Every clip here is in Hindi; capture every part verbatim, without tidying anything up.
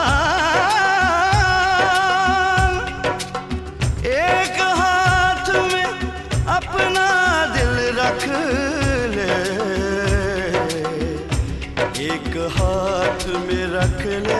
एक हाथ में अपना दिल रख ले, एक हाथ में रख ले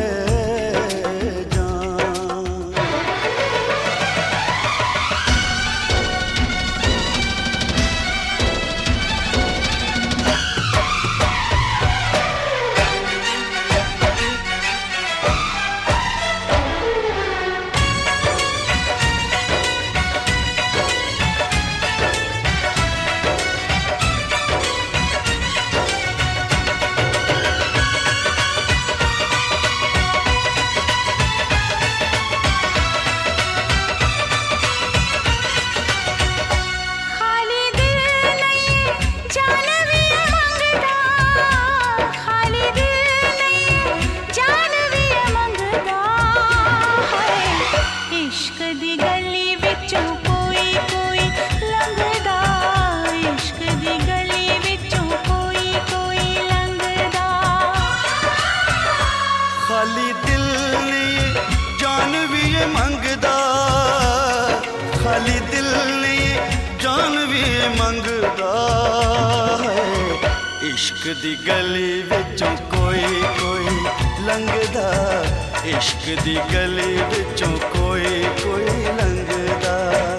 खाली दिल नहीं जान भी ये मंगदा, खाली दिल नहीं जान भी ये मंगदा है। इश्क दी गली विचों कोई कोई लंघदा, इश्क दी गली विचों कोई कोई लंघदा।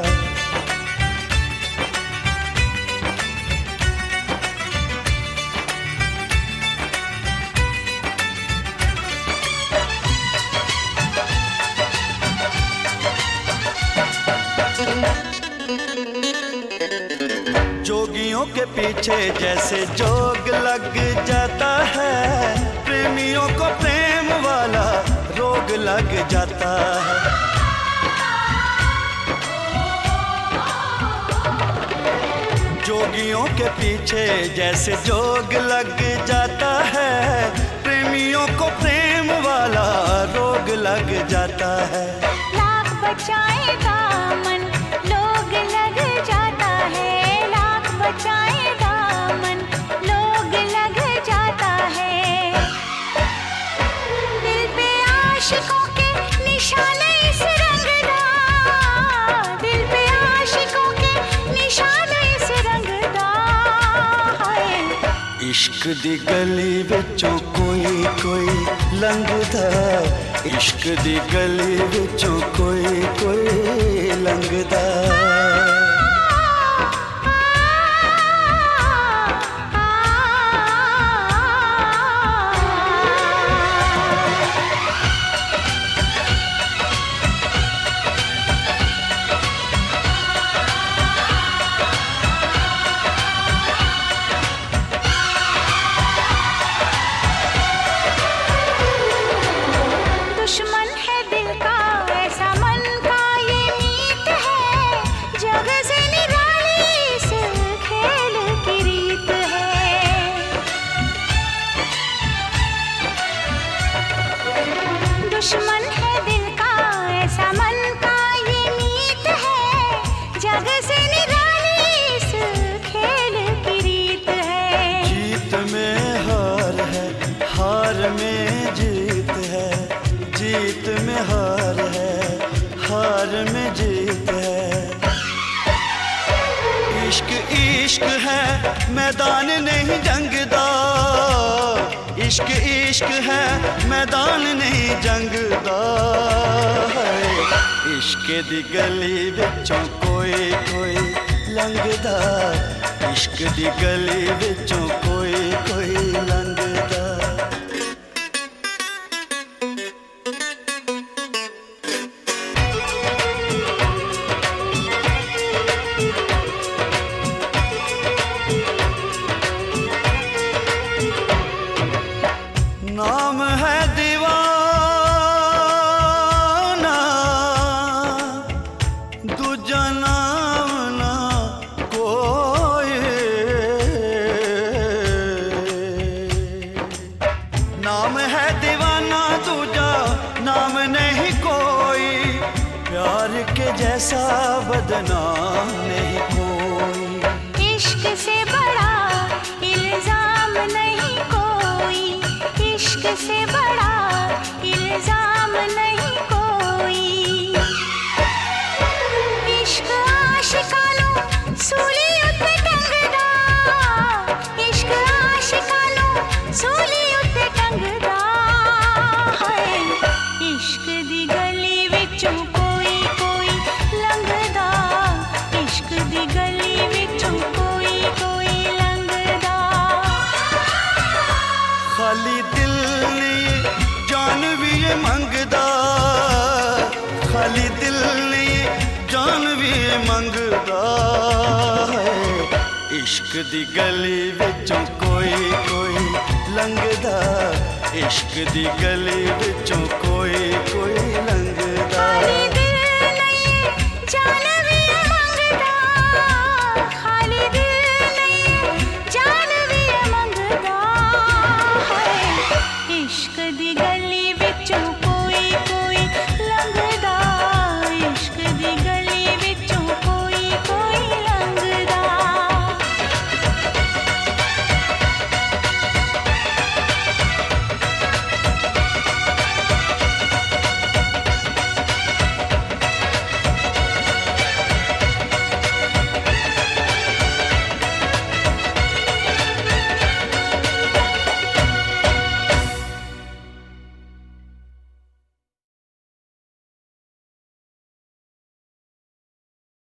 जोगियों के पीछे जैसे जोग लग जाता है, प्रेमियों को प्रेम वाला रोग लग जाता है। जोगियों के पीछे जैसे जोग लग जाता है, प्रेमियों को प्रेम वाला रोग लग जाता है। लाख बचाए दामन लोग लग जाता है, लाख बचाए दामन लोग लग जाता है। दिल पे आशिकों के निशाने इस रंगदा, दिल पे आशिकों के निशाने इस रंगदा है। इश्क दी गली विचों कोई कोई लंघदा, इश्क दी गली विचों कोई कोई लंघदा। दुश्मन है दिल का ऐसा मन का ये मीत है, जग से निराली इस खेल की रीत है। दुश्मन है दिल का ऐसा मन का ये मीत है, जग से निराली इस खेल की रीत है। जीत में हार है, हार में जीत है, जीत में हार है, हार में जीत है। इश्क इश्क है मैदान नहीं जंगदा, इश्क इश्क है मैदान नहीं जंगदा है। इश्क दी गली विचों कोई कोई लंघदा, इश्क दी गली विचों कोई कोई लंघदा। नाम है दीवाना, दूजा नाम ना कोई। नाम है दीवाना दूजा नाम नहीं कोई, प्यार के जैसा बदनाम नहीं कोई। इश्क से बड़ा इल्जाम नहीं कोई, इश्क से बड़ा इल्जाम मंगदा, खाली दिल नहीं जान भी मंगदा है। इश्क दी गली विचों कोई कोई लंघदा, इश्क दी गली विचों कोई कोई